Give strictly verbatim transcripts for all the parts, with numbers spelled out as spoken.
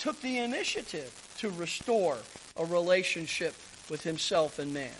took the initiative to restore a relationship with himself and man.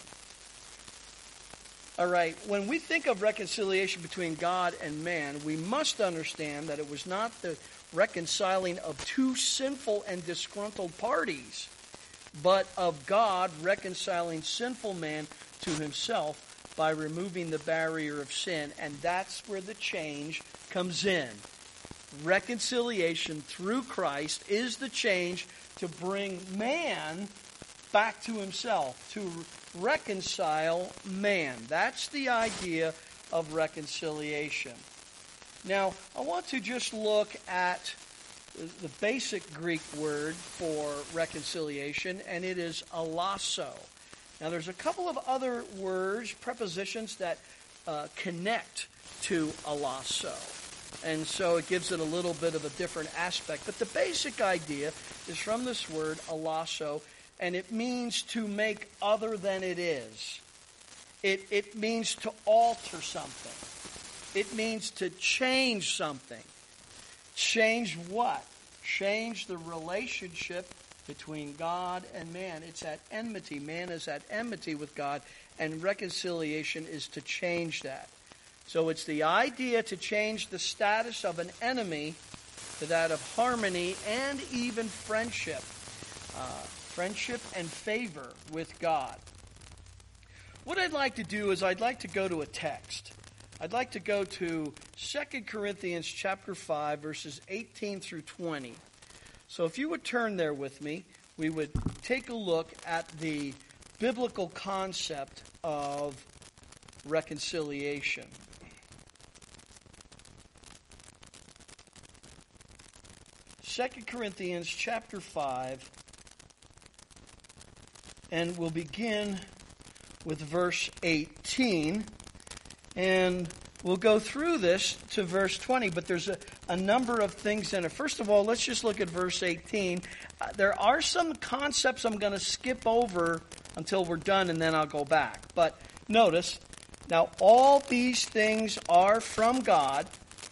All right, when we think of reconciliation between God and man, we must understand that it was not the reconciling of two sinful and disgruntled parties, but of God reconciling sinful man to himself by removing the barrier of sin. And that's where the change comes in. Reconciliation through Christ is the change to bring man back to himself, to reconcile man. That's the idea of reconciliation. Now, I want to just look at the basic Greek word for reconciliation, and it is alasso. Now, there's a couple of other words, prepositions that uh, connect to alasso. And so it gives it a little bit of a different aspect. But the basic idea is from this word, alasso, and it means to make other than it is. It, it means to alter something. It means to change something. Change what? Change the relationship between God and man. It's at enmity. Man is at enmity with God, and reconciliation is to change that. So it's the idea to change the status of an enemy to that of harmony and even friendship. Uh, friendship and favor with God. What I'd like to do is I'd like to go to a text. I'd like to go to Second Corinthians chapter five, verses eighteen through twenty. So if you would turn there with me, we would take a look at the biblical concept of reconciliation. Second Corinthians chapter five, and we'll begin with verse eighteen, and we'll go through this to verse twenty, but there's a, a number of things in it. First of all, let's just look at verse eighteen. Uh, there are some concepts I'm going to skip over until we're done, and then I'll go back. But notice, now all these things are from God,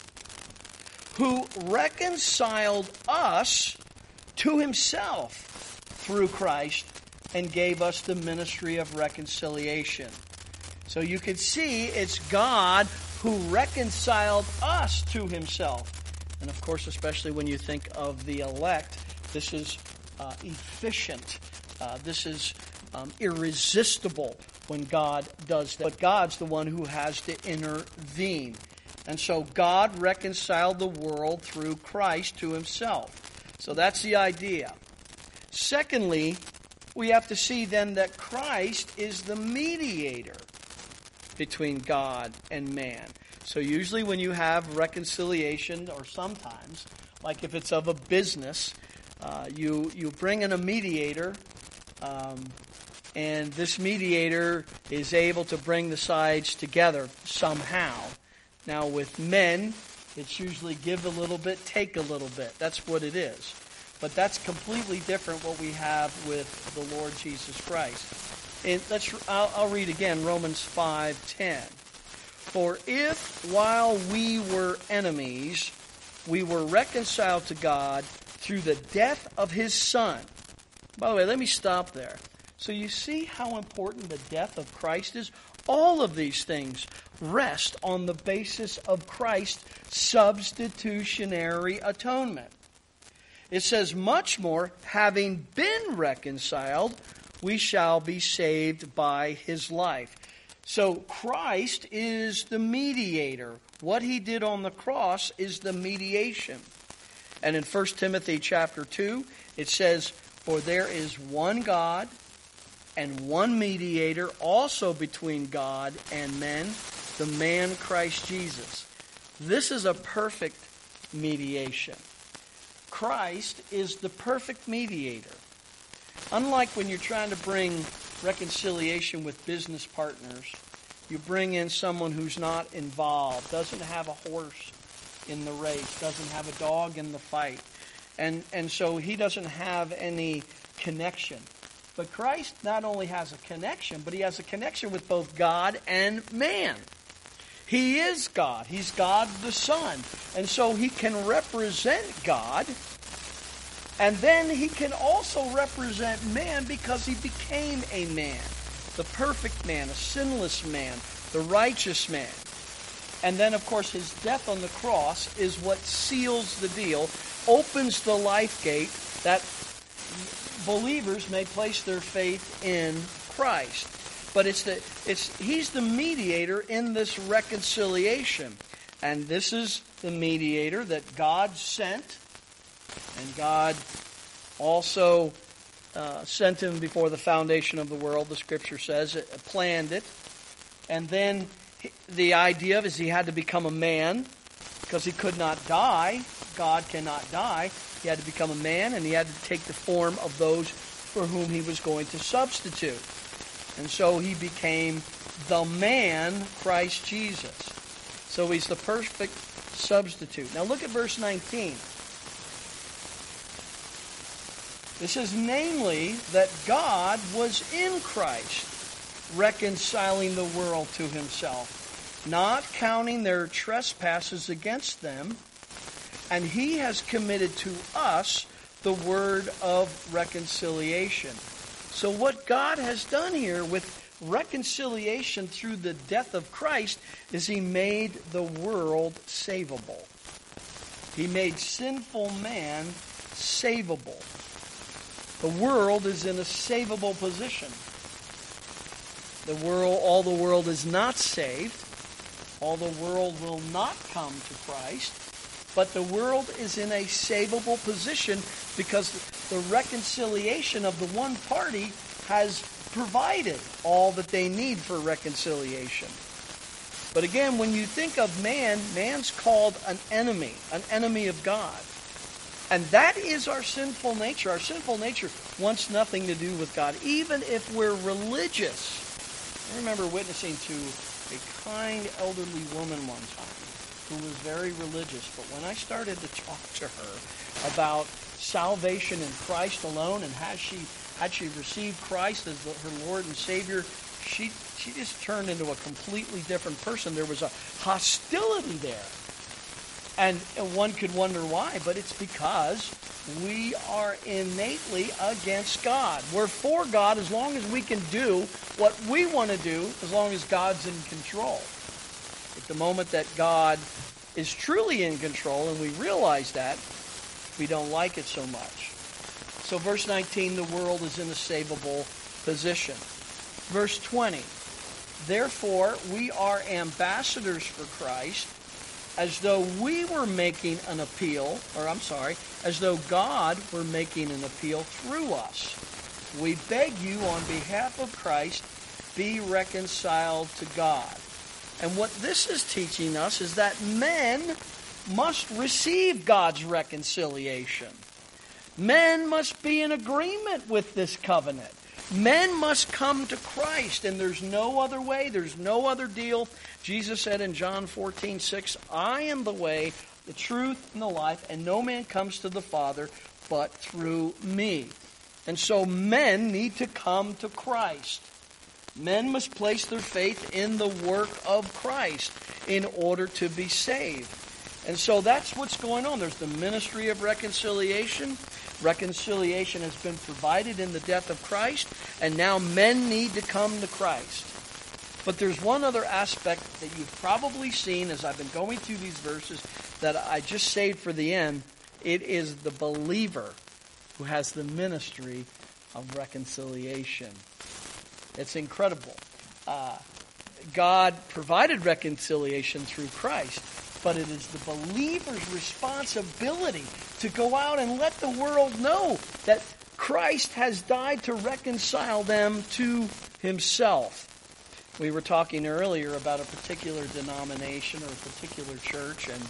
who reconciled us to himself through Christ and gave us the ministry of reconciliation. So you can see it's God who reconciled us to himself. And of course, especially when you think of the elect, this is uh, efficient. Uh, this is um, irresistible when God does that. But God's the one who has to intervene. And so God reconciled the world through Christ to himself. So that's the idea. Secondly, we have to see then that Christ is the mediator between God and man. So usually when you have reconciliation, or sometimes, like if it's of a business, uh, you, you bring in a mediator, um, and this mediator is able to bring the sides together somehow. Now with men, it's usually give a little bit, take a little bit. That's what it is. But that's completely different what we have with the Lord Jesus Christ. And let's, I'll, I'll read again Romans five ten. For if while we were enemies, we were reconciled to God through the death of his Son. By the way, let me stop there. So you see how important the death of Christ is? All of these things rest on the basis of Christ's substitutionary atonement. It says, much more, having been reconciled, we shall be saved by his life. So Christ is the mediator. What he did on the cross is the mediation. And in First Timothy chapter two, it says, for there is one God and one mediator also between God and men, the man Christ Jesus. This is a perfect mediation. Christ is the perfect mediator. Unlike when you're trying to bring reconciliation with business partners, you bring in someone who's not involved, doesn't have a horse in the race, doesn't have a dog in the fight. And, and so he doesn't have any connection. But Christ not only has a connection, but he has a connection with both God and man. He is God. He's God the Son. And so he can represent God And then he can also represent man because he became a man. The perfect man, a sinless man, the righteous man. And then, of course, his death on the cross is what seals the deal, opens the life gate that believers may place their faith in Christ. But it's the it's he's the mediator in this reconciliation. And this is the mediator that God sent. And God also uh, sent him before the foundation of the world, the Scripture says, it, planned it. And then the idea of is he had to become a man because he could not die. God cannot die. He had to become a man, and he had to take the form of those for whom he was going to substitute. And so he became the man, Christ Jesus. So he's the perfect substitute. Now look at verse nineteen. It says, namely, that God was in Christ, reconciling the world to himself, not counting their trespasses against them, and he has committed to us the word of reconciliation. So what God has done here with reconciliation through the death of Christ is he made the world savable. He made sinful man savable. The world is in a savable position. The world, all the world is not saved. All the world will not come to Christ. But the world is in a savable position because the reconciliation of the one party has provided all that they need for reconciliation. But again, when you think of man, man's called an enemy, an enemy of God. And that is our sinful nature. Our sinful nature wants nothing to do with God, even if we're religious. I remember witnessing to a kind elderly woman one time who was very religious. But when I started to talk to her about salvation in Christ alone and has she had she received Christ as the, her Lord and Savior, she she just turned into a completely different person. There was a hostility there. And one could wonder why, but it's because we are innately against God. We're for God as long as we can do what we want to do, as long as God's in control. At the moment that God is truly in control, and we realize that, we don't like it so much. So verse nineteen, the world is in a savable position. Verse twenty, therefore we are ambassadors for Christ, as though we were making an appeal, or I'm sorry, as though God were making an appeal through us. We beg you on behalf of Christ, be reconciled to God. And what this is teaching us is that men must receive God's reconciliation. Men must be in agreement with this covenant. Men must come to Christ, and there's no other way, there's no other deal. Jesus said in John fourteen six, I am the way, the truth, and the life, and no man comes to the Father but through me. And so men need to come to Christ. Men must place their faith in the work of Christ in order to be saved. And so that's what's going on. There's the ministry of reconciliation. Reconciliation has been provided in the death of Christ, and now men need to come to Christ. But there's one other aspect that you've probably seen as I've been going through these verses that I just saved for the end. It is the believer who has the ministry of reconciliation. It's incredible. Uh, God provided reconciliation through Christ, but it is the believer's responsibility to go out and let the world know that Christ has died to reconcile them to himself. We were talking earlier about a particular denomination or a particular church, and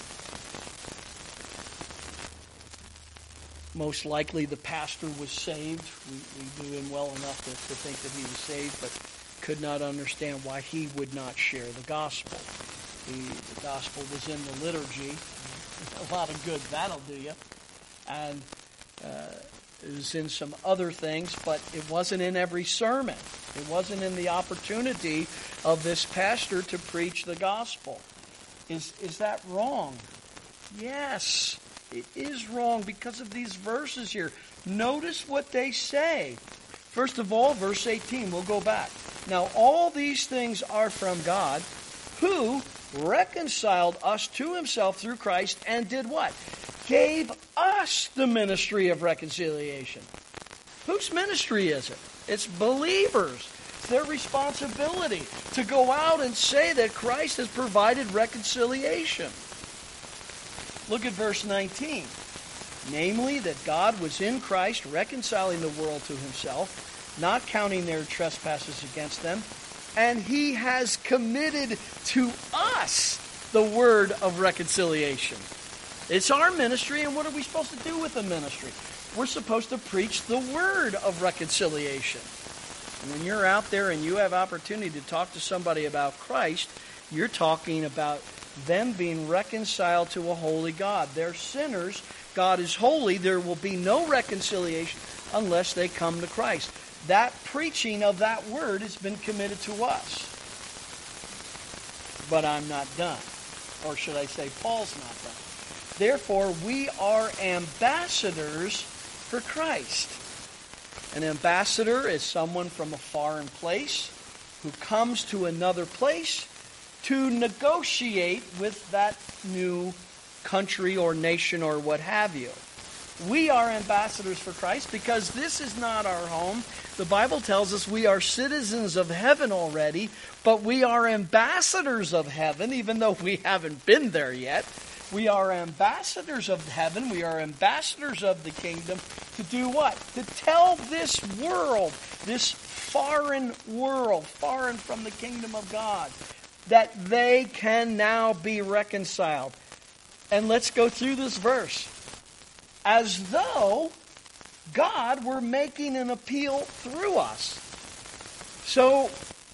most likely the pastor was saved. We, we knew him well enough to, to think that he was saved, but could not understand why he would not share the gospel. The, the gospel was in the liturgy. A lot of good that'll do you. And uh, it was in some other things, but it wasn't in every sermon. It wasn't in the opportunity of this pastor to preach the gospel. Is, is that wrong? Yes. It is wrong because of these verses here. Notice what they say. First of all, verse eighteen, we'll go back. Now all these things are from God, who reconciled us to himself through Christ and did what? Gave us the ministry of reconciliation. Whose ministry is it? It's believers. It's their responsibility to go out and say that Christ has provided reconciliation. Look at verse nineteen. Namely, that God was in Christ reconciling the world to himself, not counting their trespasses against them, and he has committed to us the word of reconciliation. It's our ministry, and what are we supposed to do with the ministry? We're supposed to preach the word of reconciliation. And when you're out there and you have opportunity to talk to somebody about Christ, you're talking about them being reconciled to a holy God. They're sinners. God is holy. There will be no reconciliation unless they come to Christ. That preaching of that word has been committed to us. But I'm not done. Or should I say, Paul's not done. Therefore, we are ambassadors for Christ. An ambassador is someone from a foreign place who comes to another place to negotiate with that new country or nation or what have you. We are ambassadors for Christ because this is not our home. The Bible tells us we are citizens of heaven already, but we are ambassadors of heaven, even though we haven't been there yet. We are ambassadors of heaven. We are ambassadors of the kingdom to do what? To tell this world, this foreign world, foreign from the kingdom of God, that they can now be reconciled. And let's go through this verse. As though God were making an appeal through us. So,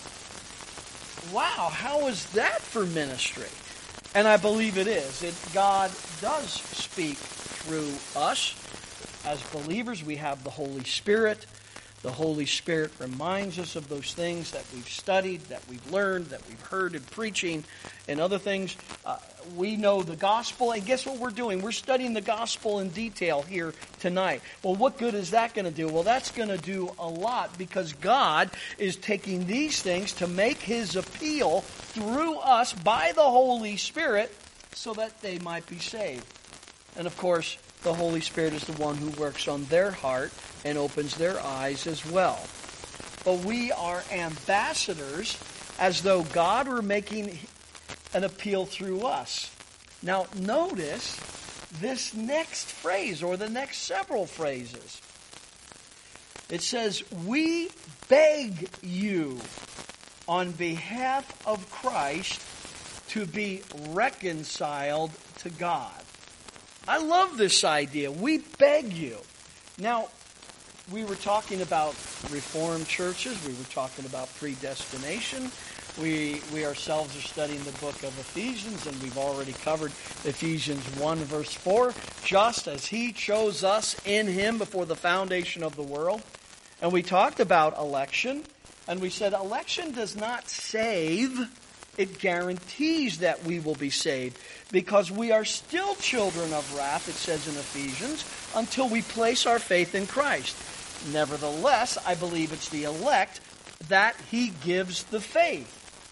wow, how is that for ministry? And I believe it is. It, God does speak through us. As believers, we have the Holy Spirit. The Holy Spirit reminds us of those things that we've studied, that we've learned, that we've heard in preaching and other things. Uh, we know the gospel, and guess what we're doing? We're studying the gospel in detail here tonight. Well, what good is that going to do? Well, that's going to do a lot because God is taking these things to make his appeal through us by the Holy Spirit so that they might be saved. And of course, the Holy Spirit is the one who works on their heart and opens their eyes as well. But we are ambassadors as though God were making an appeal through us. Now notice this next phrase, or the next several phrases. It says, we beg you on behalf of Christ to be reconciled to God. I love this idea. We beg you. Now, we were talking about Reformed churches. We were talking about predestination. We we ourselves are studying the book of Ephesians, and we've already covered Ephesians one, verse four. Just as he chose us in him before the foundation of the world. And we talked about election, and we said election does not save. It guarantees that we will be saved because we are still children of wrath, it says in Ephesians, until we place our faith in Christ. Nevertheless, I believe it's the elect that he gives the faith.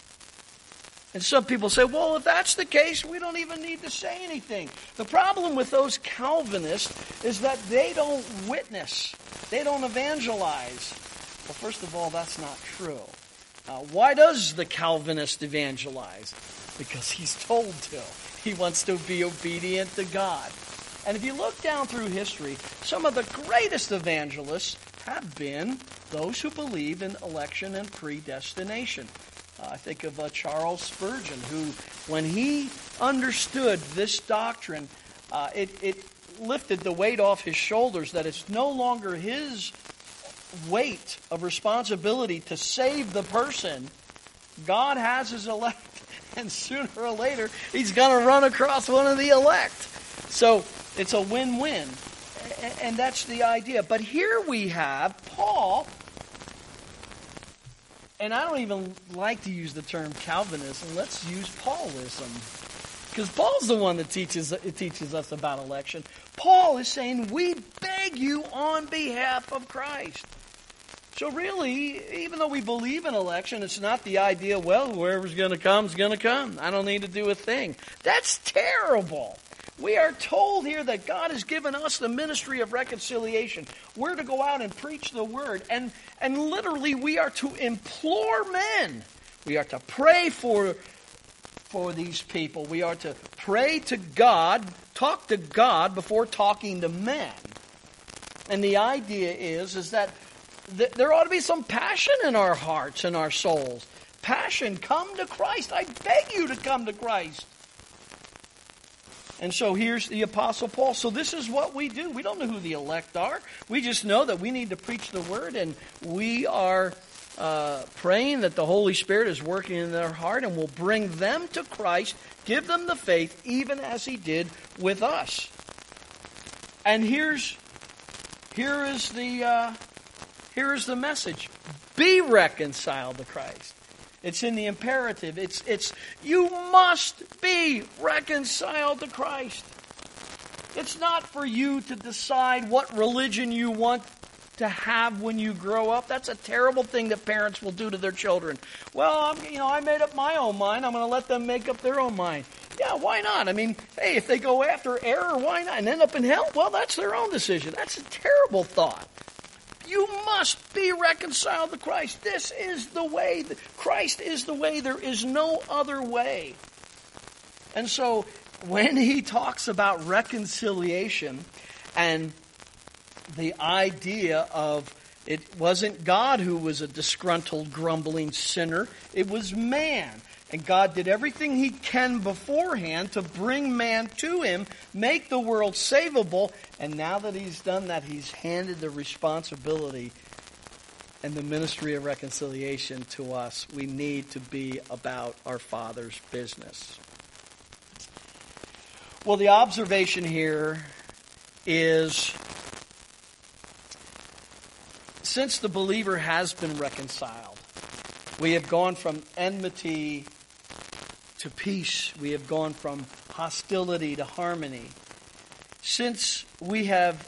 And some people say, well, if that's the case, we don't even need to say anything. The problem with those Calvinists is that they don't witness. They don't evangelize. Well, first of all, that's not true. Uh, why does the Calvinist evangelize? Because he's told to. He wants to be obedient to God. And if you look down through history, some of the greatest evangelists have been those who believe in election and predestination. Uh, I think of uh, Charles Spurgeon, who, when he understood this doctrine, uh, it, it lifted the weight off his shoulders, that it's no longer his weight of responsibility to save the person. God has his elect, and sooner or later he's going to run across one of the elect. So it's a win-win, and that's the idea. But here we have Paul, and I don't even like to use the term Calvinism. Let's use Paulism. because Paul's the one that teaches, teaches us about election. Paul is saying, we beg you on behalf of Christ. So really, even though we believe in election, it's not the idea, well, whoever's going to come is going to come. I don't need to do a thing. That's terrible. We are told here that God has given us the ministry of reconciliation. We're to go out and preach the word. And, and literally, we are to implore men. We are to pray for, for these people. We are to pray to God, talk to God before talking to men. And the idea is, is that th- there ought to be some passion in our hearts and our souls. Passion, come to Christ. I beg you to come to Christ. And so here's the Apostle Paul. So this is what we do. We don't know who the elect are. We just know that we need to preach the word, and we are uh, praying that the Holy Spirit is working in their heart and will bring them to Christ, give them the faith, even as He did with us. And here's here is the uh, here is the message: be reconciled to Christ. It's in the imperative. It's, it's, you must be reconciled to Christ. It's not for you to decide what religion you want to have when you grow up. That's a terrible thing that parents will do to their children. Well, I'm, you know, I made up my own mind. I'm going to let them make up their own mind. Yeah, why not? I mean, hey, if they go after error, why not? And end up in hell? Well, that's their own decision. That's a terrible thought. You must be reconciled to Christ. This is the way. Christ is the way. There is no other way. And so when he talks about reconciliation and the idea of it wasn't God who was a disgruntled, grumbling sinner. It was man. And God did everything He can beforehand to bring man to Him, make the world savable. And now that He's done that, He's handed the responsibility and the ministry of reconciliation to us. We need to be about our Father's business. Well, the observation here is, since the believer has been reconciled, we have gone from enmity to peace. We have gone from hostility to harmony. Since we have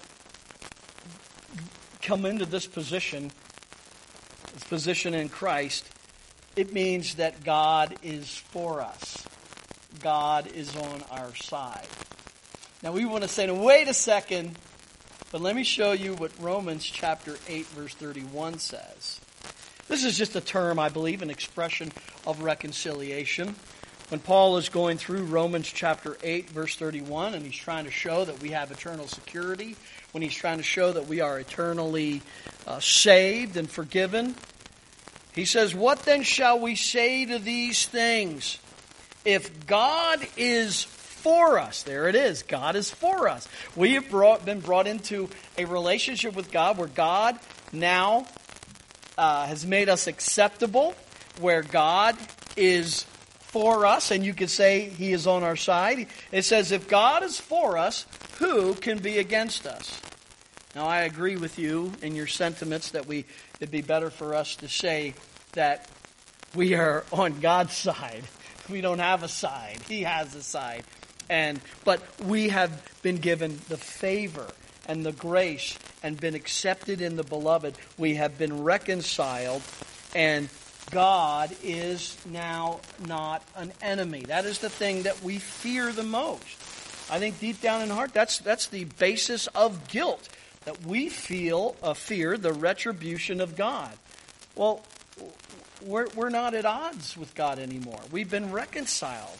come into this position, this position in Christ, it means that God is for us. God is on our side. Now we want to say, no, wait a second, but let me show you what Romans chapter eight, verse thirty-one says. This is just a term, I believe, an expression of reconciliation. When Paul is going through Romans chapter eight, verse thirty-one, and he's trying to show that we have eternal security, when he's trying to show that we are eternally uh, saved and forgiven, he says, "What then shall we say to these things? If God is for us," there it is, God is for us. We have brought, been brought into a relationship with God where God now uh, has made us acceptable, where God is for us, and you could say He is on our side. It says, if God is for us, who can be against us? Now, I agree with you in your sentiments that we it'd be better for us to say that we are on God's side. We don't have a side. He has a side. And but we have been given the favor and the grace and been accepted in the beloved. We have been reconciled, and God is now not an enemy. That is the thing that we fear the most. I think deep down in heart, that's that's the basis of guilt, that we feel a fear, the retribution of God. Well, we're we're not at odds with God anymore. We've been reconciled.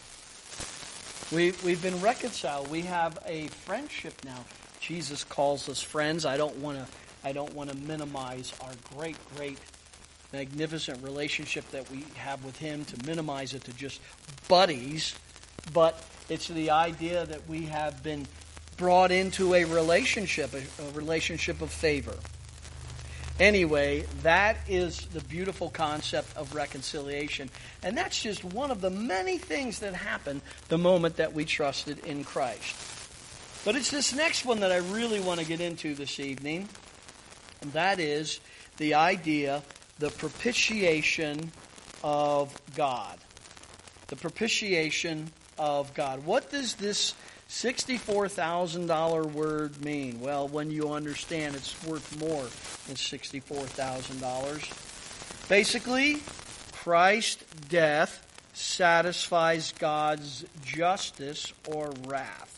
We we've been reconciled. We have a friendship now. Jesus calls us friends. I don't want to I don't want to minimize our great great magnificent relationship that we have with Him, to minimize it to just buddies, but it's the idea that we have been brought into a relationship, a, a relationship of favor. Anyway, that is the beautiful concept of reconciliation, and that's just one of the many things that happen the moment that we trusted in Christ. But it's this next one that I really want to get into this evening, and that is the idea the propitiation of God. The propitiation of God. What does this sixty-four thousand dollars word mean? Well, when you understand it's worth more than sixty-four thousand dollars. Basically, Christ's death satisfies God's justice or wrath.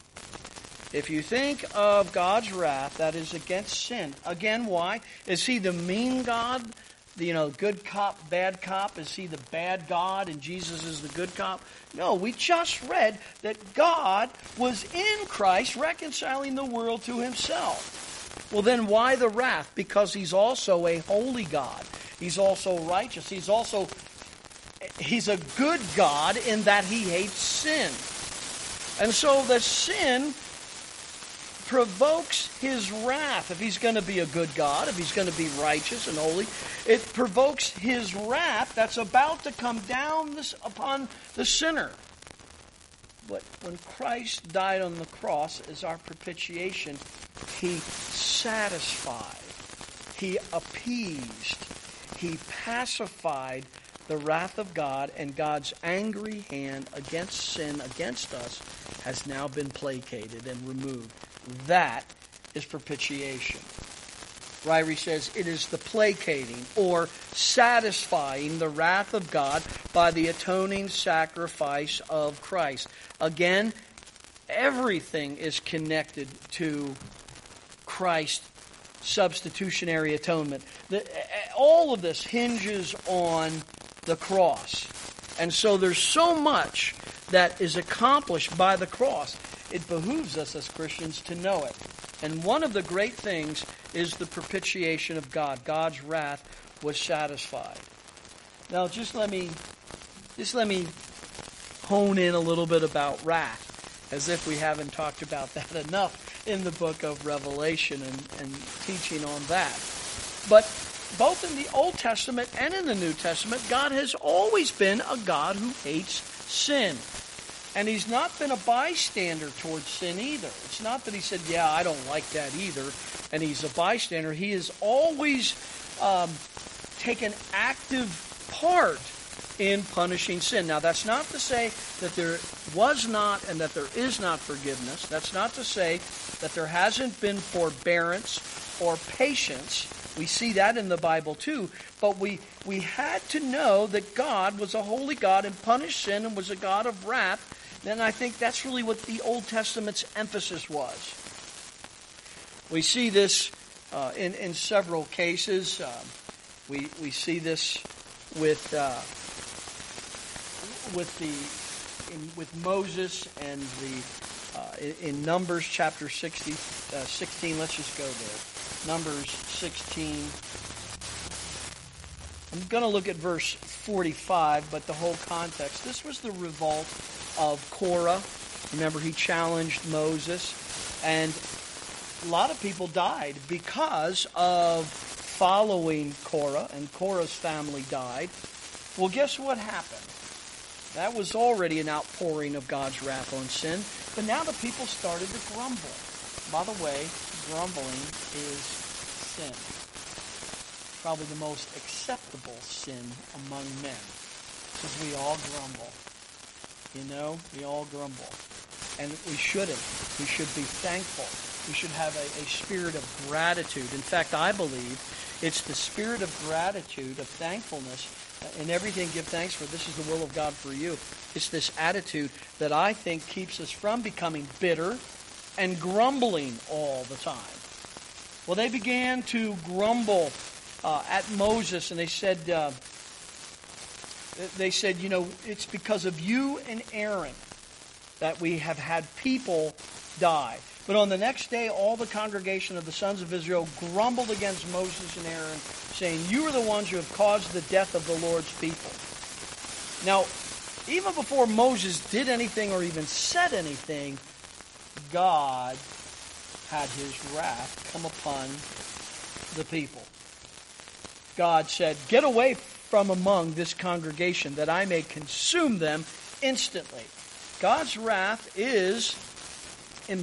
If you think of God's wrath, that is against sin. Again, why? Is he the mean God? You know, good cop, bad cop? Is he the bad God and Jesus is the good cop? No, we just read that God was in Christ reconciling the world to himself. Well, then why the wrath? Because he's also a holy God. He's also righteous. He's also, he's a good God in that he hates sin. And so the sin provokes his wrath. If he's going to be a good God, if he's going to be righteous and holy, it provokes his wrath that's about to come down this, upon the sinner. But when Christ died on the cross as our propitiation, he satisfied, he appeased, he pacified the wrath of God, and God's angry hand against sin, against us, has now been placated and removed. That is propitiation. Ryrie says it is the placating or satisfying the wrath of God by the atoning sacrifice of Christ. Again, everything is connected to Christ's substitutionary atonement. The, all of this hinges on the cross. And so there's so much that is accomplished by the cross. It behooves us as Christians to know it. And one of the great things is the propitiation of God. God's wrath was satisfied. Now just let me just let me hone in a little bit about wrath, as if we haven't talked about that enough in the book of Revelation and, and teaching on that. But both in the Old Testament and in the New Testament, God has always been a God who hates sin. And he's not been a bystander towards sin either. It's not that he said, yeah, I don't like that either, and he's a bystander. He has always um, taken active part in punishing sin. Now, that's not to say that there was not and that there is not forgiveness. That's not to say that there hasn't been forbearance or patience. We see that in the Bible too. But we, we had to know that God was a holy God and punished sin and was a God of wrath. Then I think that's really what the Old Testament's emphasis was. We see this uh, in, in several cases. Uh, we we see this with uh, with the in, with Moses and the uh, in, in Numbers chapter sixty, uh, sixteen. Let's just go there. Numbers sixteen. I'm going to look at verse forty-five, but the whole context. This was the revolt of Korah. Remember, he challenged Moses, and a lot of people died because of following Korah, and Korah's family died. Well, guess what happened? That was already an outpouring of God's wrath on sin, but now the people started to grumble. By the way, grumbling is sin. Probably the most acceptable sin among men, because we all grumble. You know, we all grumble. And we shouldn't. We should be thankful. We should have a, a spirit of gratitude. In fact, I believe it's the spirit of gratitude, of thankfulness. In everything, give thanks, for this is the will of God for you. It's this attitude that I think keeps us from becoming bitter and grumbling all the time. Well, they began to grumble uh, at Moses, and they said, uh, they said, you know, it's because of you and Aaron that we have had people die. But on the next day, all the congregation of the sons of Israel grumbled against Moses and Aaron, saying, you are the ones who have caused the death of the Lord's people. Now, even before Moses did anything or even said anything, God had his wrath come upon the people. God said, get away from among this congregation, that I may consume them instantly. God's wrath is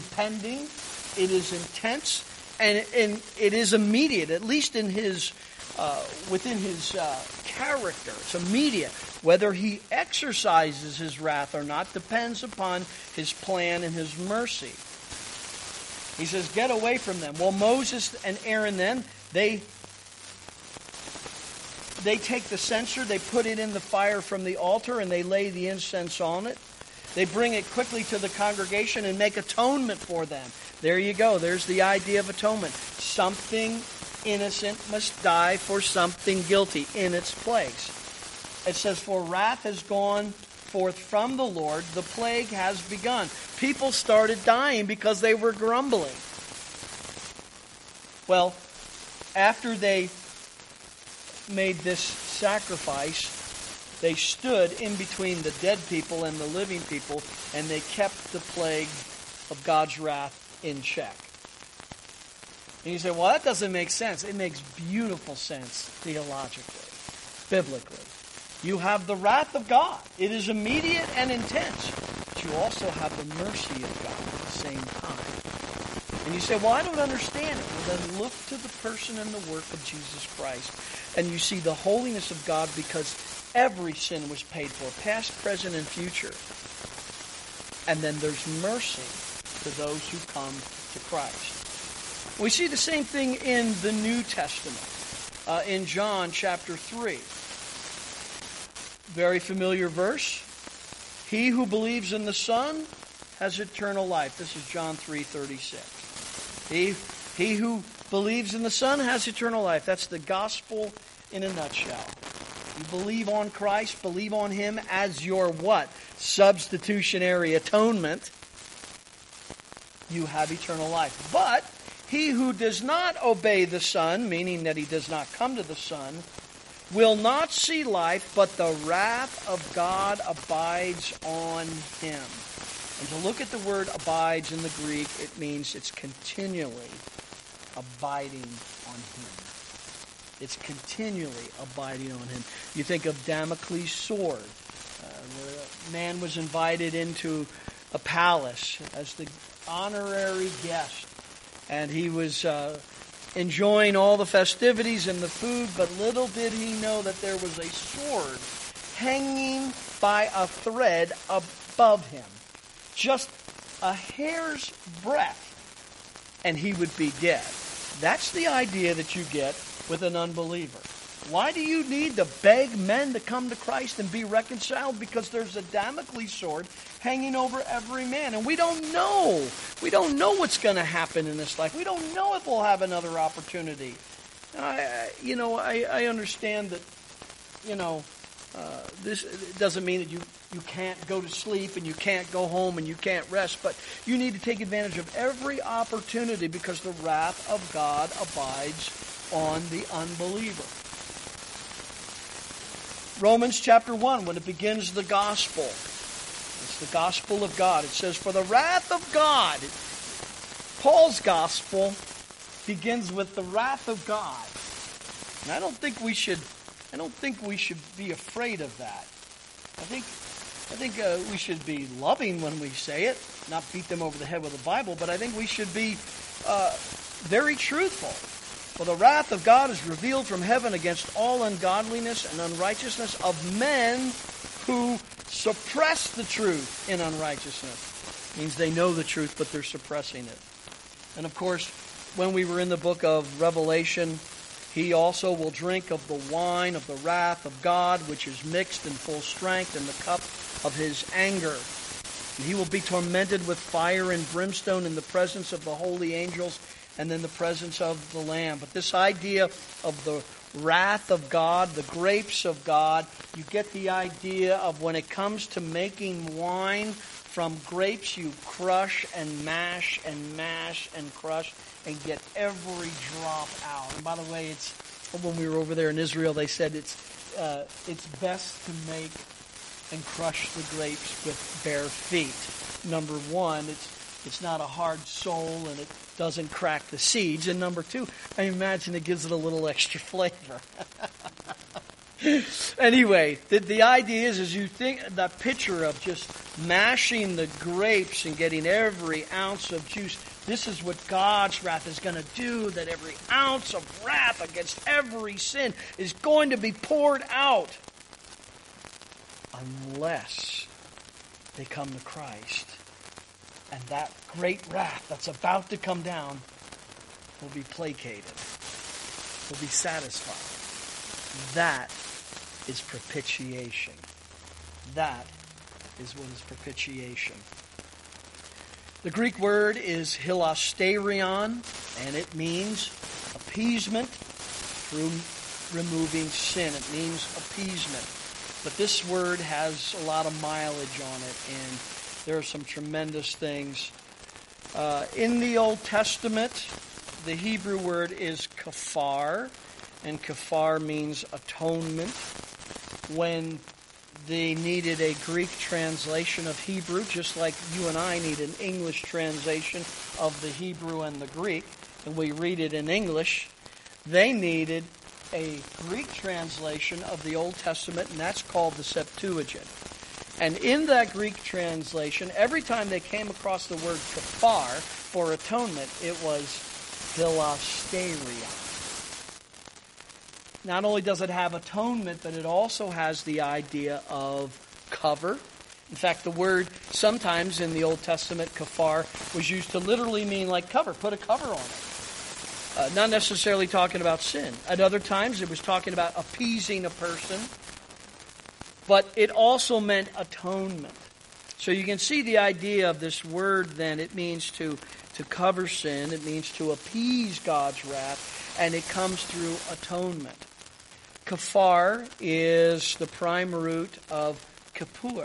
impending, it is intense, and, and it is immediate, at least in his uh, within his uh, character. It's immediate. Whether he exercises his wrath or not depends upon his plan and his mercy. He says, get away from them. Well, Moses and Aaron then, they they take the censer, they put it in the fire from the altar, and they lay the incense on it. They bring it quickly to the congregation and make atonement for them. There you go. There's the idea of atonement. Something innocent must die for something guilty in its place. It says, for wrath has gone forth from the Lord, the plague has begun. People started dying because they were grumbling. Well, after they made this sacrifice, they stood in between the dead people and the living people, and they kept the plague of God's wrath in check. And you say, well, that doesn't make sense. It makes beautiful sense theologically, biblically. You have the wrath of God. It is immediate and intense. But you also have the mercy of God at the same time. And you say, well, I don't understand it. Well, then look to the person and the work of Jesus Christ. And you see the holiness of God, because every sin was paid for, past, present, and future. And then there's mercy to those who come to Christ. We see the same thing in the New Testament, uh, in John chapter three. Very familiar verse. He who believes in the Son has eternal life. This is John three thirty-six. He, he who believes in the Son has eternal life. That's the gospel in a nutshell. You believe on Christ, believe on Him as your what? Substitutionary atonement. You have eternal life. But he who does not obey the Son, meaning that he does not come to the Son, will not see life, but the wrath of God abides on him. And to look at the word abides in the Greek, it means it's continually abiding on him. It's continually abiding on him. You think of Damocles' sword. Uh, where a man was invited into a palace as the honorary guest. And he was uh, enjoying all the festivities and the food, but little did he know that there was a sword hanging by a thread above him. Just a hair's breadth, and he would be dead. That's the idea that you get with an unbeliever. Why do you need to beg men to come to Christ and be reconciled? Because there's a Damocles sword hanging over every man. And we don't know. We don't know what's going to happen in this life. We don't know if we'll have another opportunity. I, you know, I, I understand that, you know, uh, this it doesn't mean that you, you can't go to sleep and you can't go home and you can't rest. But you need to take advantage of every opportunity, because the wrath of God abides on the unbeliever. Romans chapter one, when it begins the gospel, it's the gospel of God. It says, for the wrath of God. Paul's gospel begins with the wrath of God. And I don't think we should, I don't think we should be afraid of that. I think, I think uh, we should be loving when we say it, not beat them over the head with the Bible, but I think we should be uh, very truthful. For the wrath of God is revealed from heaven against all ungodliness and unrighteousness of men who suppress the truth in unrighteousness. It means they know the truth, but they're suppressing it. And of course, when we were in the book of Revelation, he also will drink of the wine of the wrath of God, which is mixed in full strength in the cup of his anger. And he will be tormented with fire and brimstone in the presence of the holy angels and in the presence of the Lamb. But this idea of the wrath of God, the grapes of God, you get the idea of when it comes to making wine from grapes, you crush and mash and mash and crush and get every drop out. And by the way, it's when we were over there in Israel, they said it's uh, it's best to make and crush the grapes with bare feet. Number one, it's it's not a hard sole and it doesn't crack the seeds. And number two, I imagine it gives it a little extra flavor. Anyway, the, the idea is, is you think that picture of just mashing the grapes and getting every ounce of juice. This is what God's wrath is going to do, that every ounce of wrath against every sin is going to be poured out unless they come to Christ. And that great wrath that's about to come down will be placated, will be satisfied. That is propitiation. That is what is propitiation. The Greek word is hilasterion, and it means appeasement through removing sin. It means appeasement. But this word has a lot of mileage on it, and there are some tremendous things. Uh, in the Old Testament, the Hebrew word is kafar, and kafar means atonement. When they needed a Greek translation of Hebrew, just like you and I need an English translation of the Hebrew and the Greek, and we read it in English, they needed a Greek translation of the Old Testament, and that's called the Septuagint. And in that Greek translation, every time they came across the word kafar for atonement, it was hilasterion. Not only does it have atonement, but it also has the idea of cover. In fact, the word sometimes in the Old Testament, kafar, was used to literally mean like cover, put a cover on it. Uh, not necessarily talking about sin. At other times, it was talking about appeasing a person. But it also meant atonement. So you can see the idea of this word then. It means to, to cover sin. It means to appease God's wrath. And it comes through atonement. Kafar is the prime root of Kippur,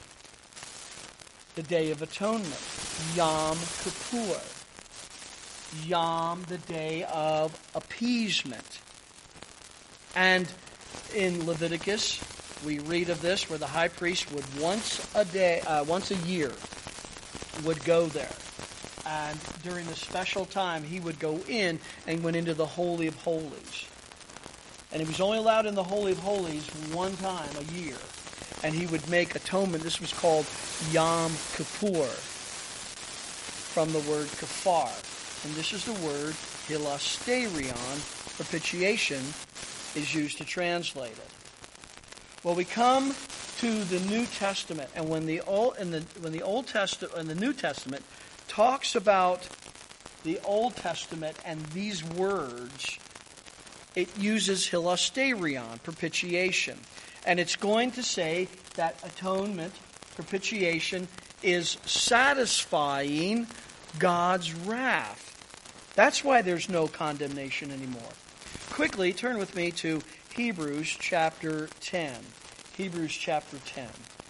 the Day of Atonement. Yom Kippur. Yom, the Day of Appeasement. And in Leviticus, we read of this where the high priest would once a day, uh, once a year, would go there. And during the special time, he would go in and went into the Holy of Holies. And he was only allowed in the Holy of Holies one time a year. And he would make atonement. This was called Yom Kippur, from the word kafar. And this is the word hilasterion, propitiation, is used to translate it. Well, we come to the New Testament, and when the Old, in the, when the Old Testament and the New Testament talks about the Old Testament and these words, it uses hilasterion, propitiation. And it's going to say that atonement, propitiation, is satisfying God's wrath. That's why there's no condemnation anymore. Quickly, turn with me to Hebrews chapter ten. Hebrews chapter ten.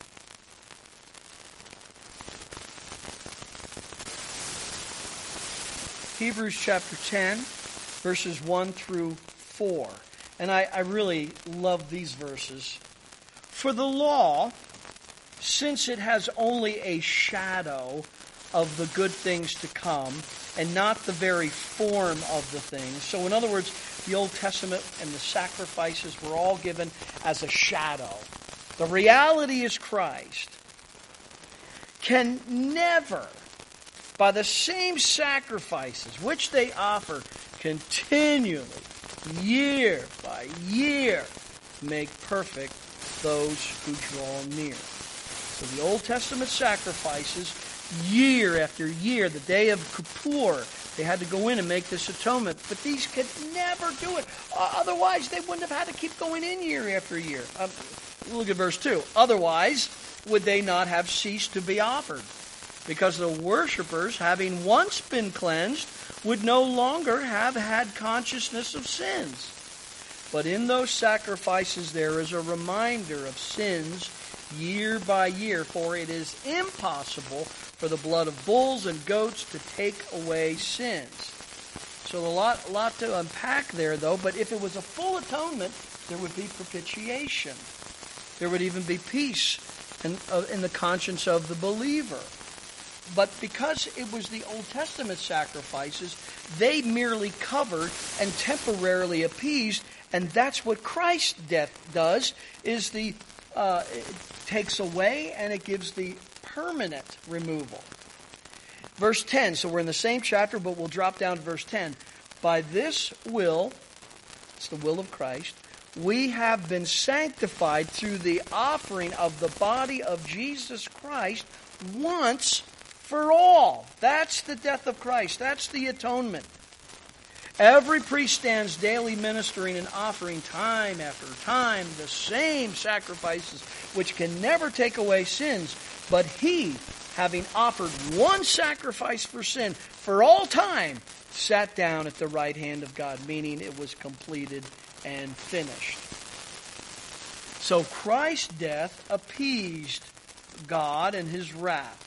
Hebrews chapter ten, verses one through four. And I, I really love these verses. For the law, since it has only a shadow of the good things to come, and not the very form of the things. So in other words, the Old Testament and the sacrifices were all given as a shadow. The reality is Christ can never, by the same sacrifices which they offer continually, year by year, make perfect those who draw near. So the Old Testament sacrifices, year after year, the day of Kippur, they had to go in and make this atonement. But these could never do it. Uh, otherwise, they wouldn't have had to keep going in year after year. Um, look at verse two. Otherwise, would they not have ceased to be offered? Because the worshippers, having once been cleansed, would no longer have had consciousness of sins. But in those sacrifices there is a reminder of sins year by year, for it is impossible for the blood of bulls and goats to take away sins. So a lot, a lot to unpack there, though, but if it was a full atonement, there would be propitiation. There would even be peace in, uh, in the conscience of the believer. But because it was the Old Testament sacrifices, they merely covered and temporarily appeased, and that's what Christ's death does, is the uh, it takes away and it gives the permanent removal. Verse ten, so we're in the same chapter, but we'll drop down to verse ten. By this will, it's the will of Christ, we have been sanctified through the offering of the body of Jesus Christ once for all. That's the death of Christ. That's the atonement. Every priest stands daily ministering and offering time after time the same sacrifices which can never take away sins. But he, having offered one sacrifice for sin for all time, sat down at the right hand of God, meaning it was completed and finished. So Christ's death appeased God and his wrath.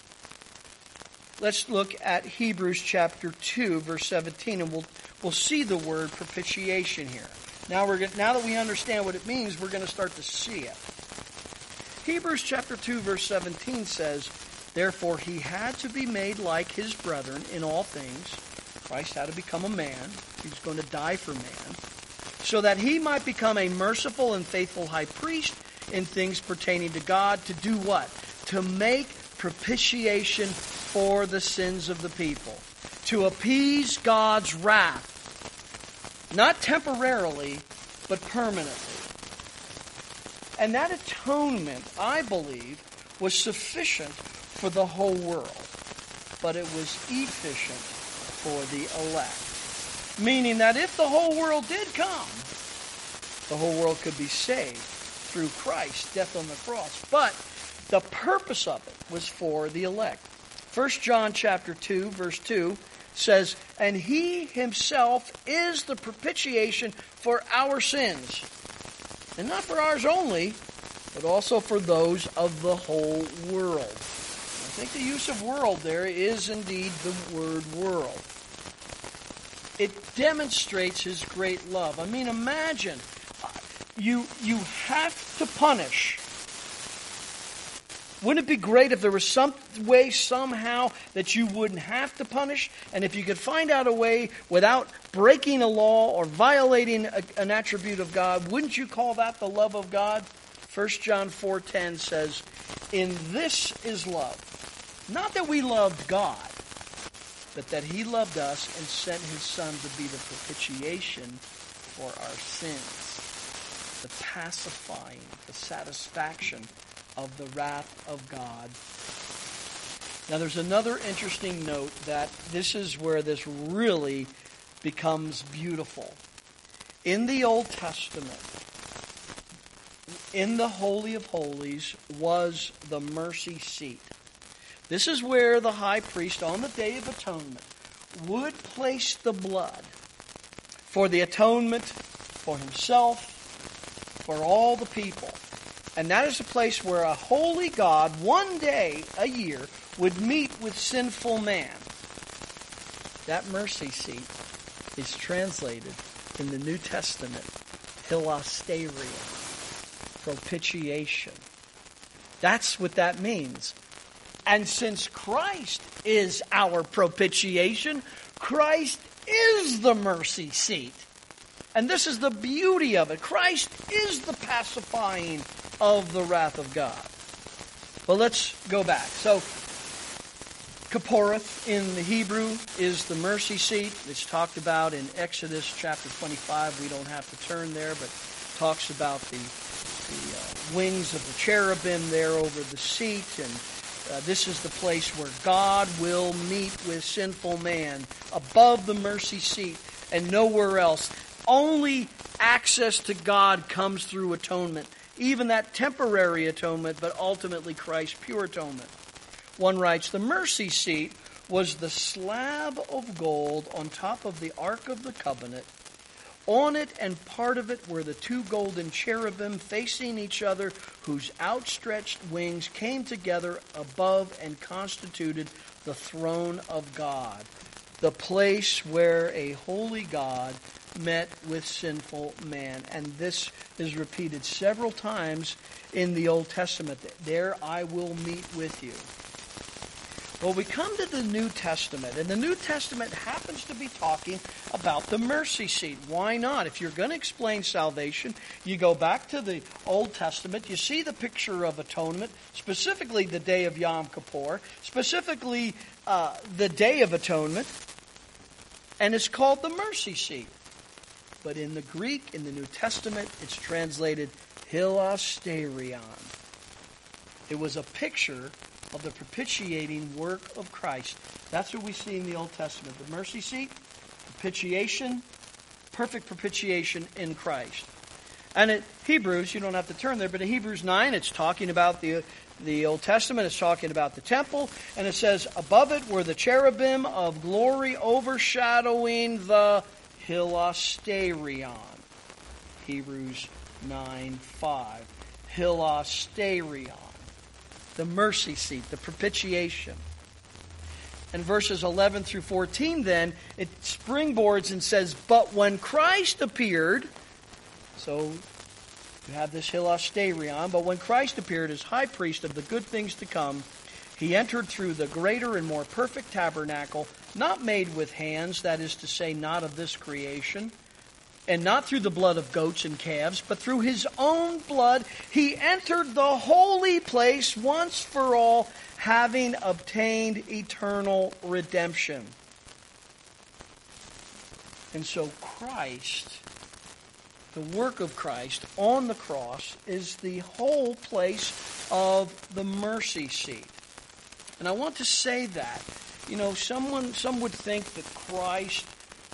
Let's look at Hebrews chapter two, verse seventeen, and we'll we'll see the word propitiation here. Now we're gonna, now that we understand what it means, we're going to start to see it. Hebrews chapter two, verse seventeen says, therefore he had to be made like his brethren in all things. Christ had to become a man. He was going to die for man, so that he might become a merciful and faithful high priest in things pertaining to God, to do what? To make propitiation for the sins of the people, to appease God's wrath, not temporarily, but permanently. And that atonement, I believe, was sufficient for the whole world, but it was efficient for the elect. Meaning that if the whole world did come, the whole world could be saved through Christ's death on the cross. But the purpose of it was for the elect. First John chapter two, verse two says, and he himself is the propitiation for our sins. And not for ours only, but also for those of the whole world. I think the use of world there is indeed the word world. It demonstrates his great love. I mean, imagine, you, you have to punish. Wouldn't it be great if there was some way, somehow, that you wouldn't have to punish? And if you could find out a way without breaking a law or violating a, an attribute of God, wouldn't you call that the love of God? First John four ten says, in this is love. Not that we loved God, but that he loved us and sent his Son to be the propitiation for our sins. The pacifying, the satisfaction of the wrath of God. Now there's another interesting note that this is where this really becomes beautiful. In the Old Testament, in the Holy of Holies was the mercy seat. This is where the high priest on the Day of Atonement would place the blood for the atonement, for himself, for all the people. And that is a place where a holy God, one day a year, would meet with sinful man. That mercy seat is translated in the New Testament, hilasteria, propitiation. That's what that means. And since Christ is our propitiation, Christ is the mercy seat. And this is the beauty of it. Christ is the pacifying of the wrath of God. Well, let's go back. So, Kipporeth in the Hebrew is the mercy seat. It's talked about in Exodus chapter twenty-five. We don't have to turn there, but talks about the, the uh, wings of the cherubim there over the seat. And uh, this is the place where God will meet with sinful man above the mercy seat and nowhere else. Only access to God comes through atonement. Even that temporary atonement, but ultimately Christ's pure atonement. One writes, the mercy seat was the slab of gold on top of the Ark of the Covenant. On it and part of it were the two golden cherubim facing each other, whose outstretched wings came together above and constituted the throne of God, the place where a holy God met with sinful man. And this is repeated several times in the Old Testament. There I will meet with you. Well, we come to the New Testament, and the New Testament happens to be talking about the mercy seat. Why not? If you're going to explain salvation, you go back to the Old Testament, you see the picture of atonement, specifically the day of Yom Kippur, specifically uh, the Day of Atonement, and it's called the mercy seat. But in the Greek, in the New Testament, it's translated hilasterion. It was a picture of the propitiating work of Christ. That's what we see in the Old Testament. The mercy seat, propitiation, perfect propitiation in Christ. And at Hebrews, you don't have to turn there, but in Hebrews nine, it's talking about the, the Old Testament. It's talking about the temple. And it says, above it were the cherubim of glory overshadowing the hilasterion. Hebrews nine five. Hilasterion. The mercy seat, the propitiation. And verses eleven through fourteen then, it springboards and says, but when Christ appeared, so you have this hilasterion, but when Christ appeared as high priest of the good things to come, he entered through the greater and more perfect tabernacle, not made with hands, that is to say, not of this creation, and not through the blood of goats and calves, but through his own blood, he entered the holy place once for all, having obtained eternal redemption. And so Christ, the work of Christ on the cross, is the whole place of the mercy seat. And I want to say that, you know, someone, some would think that Christ,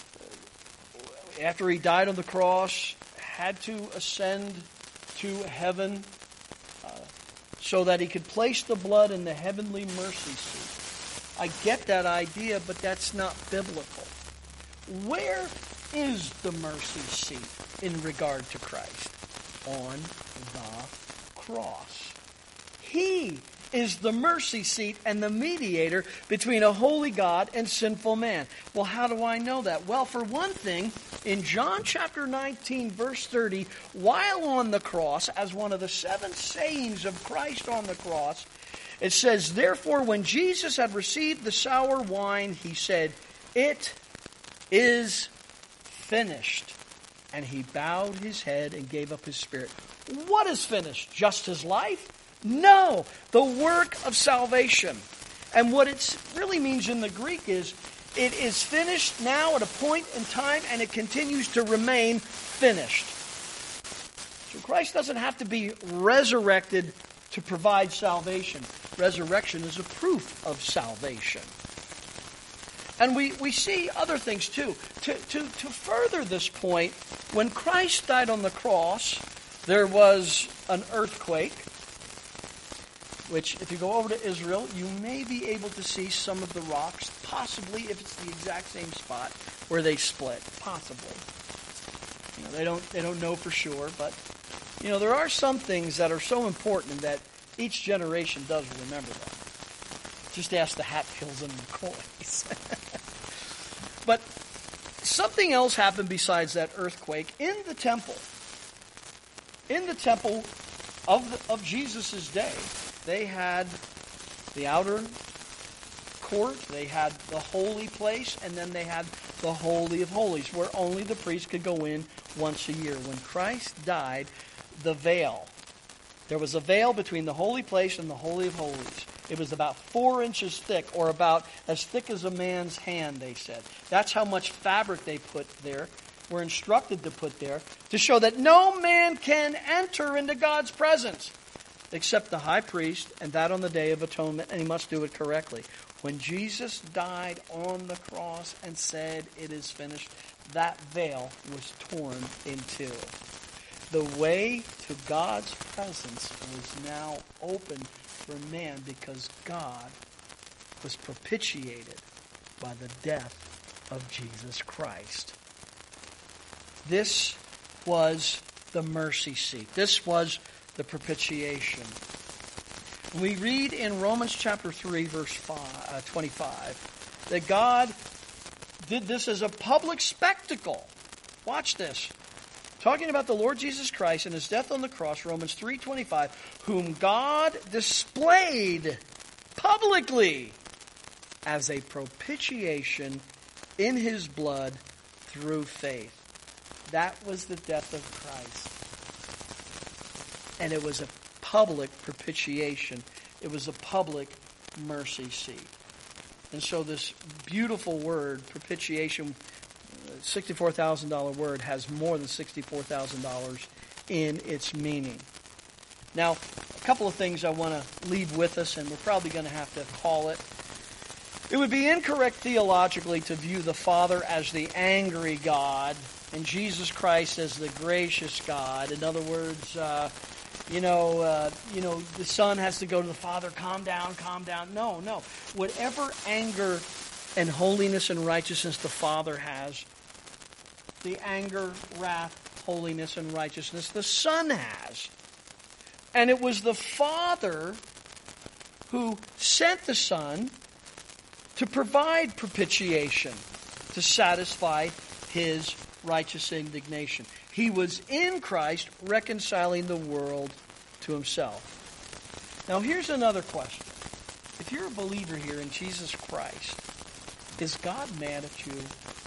after he died on the cross, had to ascend to heaven uh, so that he could place the blood in the heavenly mercy seat. I get that idea, but that's not biblical. Where is the mercy seat in regard to Christ? On the cross. He is the mercy seat and the mediator between a holy God and sinful man. Well, how do I know that? Well, for one thing, in John chapter nineteen, verse thirty, while on the cross, as one of the seven sayings of Christ on the cross, it says, therefore, when Jesus had received the sour wine, he said, it is finished. And he bowed his head and gave up his spirit. What is finished? Just his life? No, the work of salvation. And what it really means in the Greek is, it is finished now at a point in time, and it continues to remain finished. So Christ doesn't have to be resurrected to provide salvation. Resurrection is a proof of salvation. And we, we see other things too. To, to, to further this point, when Christ died on the cross, there was an earthquake, which, if you go over to Israel, you may be able to see some of the rocks, possibly, if it's the exact same spot, where they split. Possibly. You know, they don't they don't know for sure, but, you know, there are some things that are so important that each generation does remember them. Just ask the Hatfields and McCoys. But something else happened besides that earthquake in the temple. In the temple of, the, of Jesus' day, they had the outer court, they had the holy place, and then they had the Holy of Holies, where only the priest could go in once a year. When Christ died, the veil, there was a veil between the holy place and the Holy of Holies. It was about four inches thick, or about as thick as a man's hand, they said. That's how much fabric they put there, were instructed to put there, to show that no man can enter into God's presence except the high priest, and that on the Day of Atonement, and he must do it correctly. When Jesus died on the cross and said, it is finished, that veil was torn in two. The way to God's presence was now open for man because God was propitiated by the death of Jesus Christ. This was the mercy seat. This was the propitiation. We read in Romans chapter three, verse five, uh, twenty-five, that God did this as a public spectacle. Watch this. Talking about the Lord Jesus Christ and his death on the cross, Romans three twenty-five, whom God displayed publicly as a propitiation in his blood through faith. That was the death of Christ. And it was a public propitiation. It was a public mercy seat. And so this beautiful word, propitiation, sixty-four thousand dollars word, has more than sixty-four thousand dollars in its meaning. Now, a couple of things I want to leave with us, and we're probably going to have to call it. It would be incorrect theologically to view the Father as the angry God and Jesus Christ as the gracious God. In other words, uh, you know, uh, you know, the Son has to go to the Father, calm down, calm down. No, no. Whatever anger and holiness and righteousness the Father has, the anger, wrath, holiness, and righteousness the Son has. And it was the Father who sent the Son to provide propitiation, to satisfy his righteous indignation. He was in Christ reconciling the world to himself. Now here's another question. If you're a believer here in Jesus Christ, is God mad at you?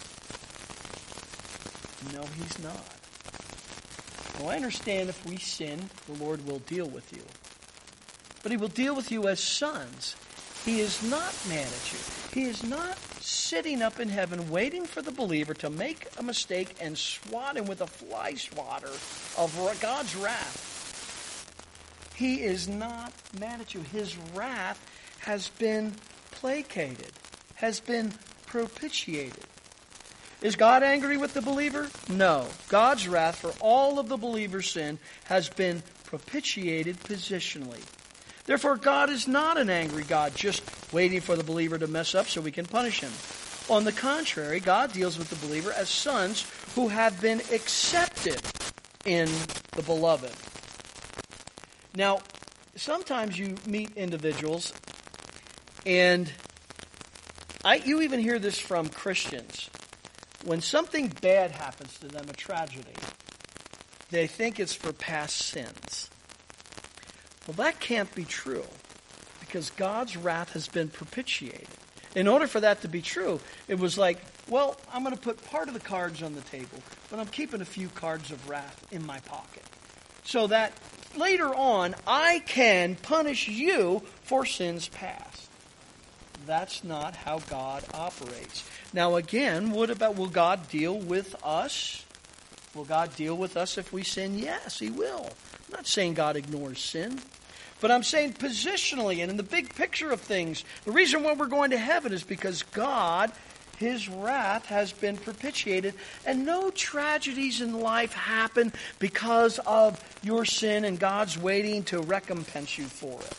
No, he's not. Now I understand if we sin, the Lord will deal with you. But he will deal with you as sons. He is not mad at you. He is not sitting up in heaven waiting for the believer to make a mistake and swat him with a fly swatter of God's wrath. He is not mad at you. His wrath has been placated, has been propitiated. Is God angry with the believer? No. God's wrath for all of the believer's sin has been propitiated positionally. Therefore, God is not an angry God just waiting for the believer to mess up so we can punish him. On the contrary, God deals with the believer as sons who have been accepted in the beloved. Now, sometimes you meet individuals, and I, you even hear this from Christians. When something bad happens to them, a tragedy, they think it's for past sins. Well, that can't be true, because God's wrath has been propitiated. In order for that to be true, it was like, well, I'm going to put part of the cards on the table, but I'm keeping a few cards of wrath in my pocket, so that later on I can punish you for sins past. That's not how God operates. Now again, what about, will God deal with us? Will God deal with us if we sin? Yes, he will. I'm not saying God ignores sin. But I'm saying positionally and in the big picture of things, the reason why we're going to heaven is because God, his wrath has been propitiated, and no tragedies in life happen because of your sin, and God's waiting to recompense you for it.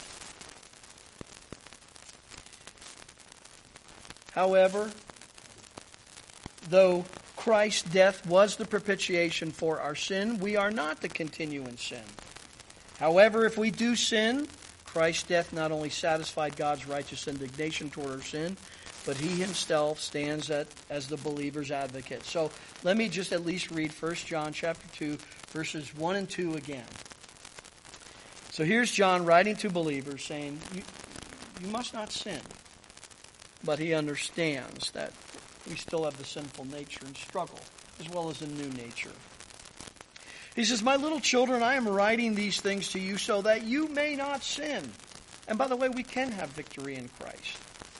However, though Christ's death was the propitiation for our sin, we are not to continue in sin. However, if we do sin, Christ's death not only satisfied God's righteous indignation toward our sin, but he himself stands at, as the believer's advocate. So let me just at least read First John chapter two, verses one and two again. So here's John writing to believers saying, you, you must not sin. But he understands that we still have the sinful nature and struggle, as well as a new nature. He says, my little children, I am writing these things to you so that you may not sin. And by the way, we can have victory in Christ.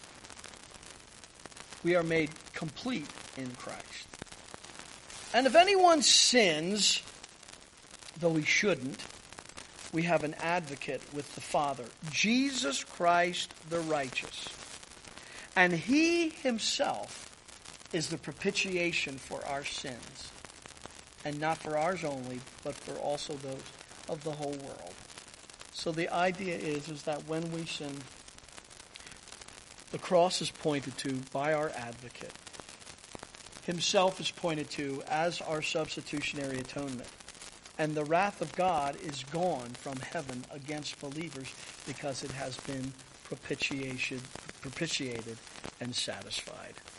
We are made complete in Christ. And if anyone sins, though he shouldn't, we have an advocate with the Father, Jesus Christ the righteous. And he himself is the propitiation for our sins. And not for ours only, but for also those of the whole world. So the idea is, is that when we sin, the cross is pointed to by our advocate. Himself is pointed to as our substitutionary atonement. And the wrath of God is gone from heaven against believers because it has been propitiation, propitiated and satisfied.